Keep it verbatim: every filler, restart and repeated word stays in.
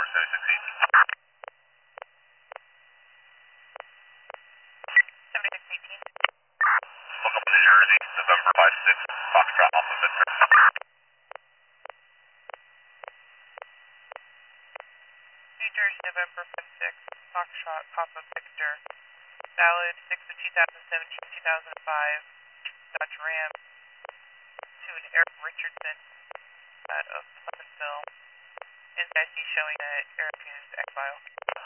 seventy-six east. seventy-six eighteen. Look up in New Jersey, November five six, Foxtrot Alpha Victor. New Jersey, November five six, Foxtrot Papa Victor. Valid six of two thousand seventeen two thousand five, Dodge Ram to an Eric Richardson out of Pleasantville. N C I C showing that Eric is exile.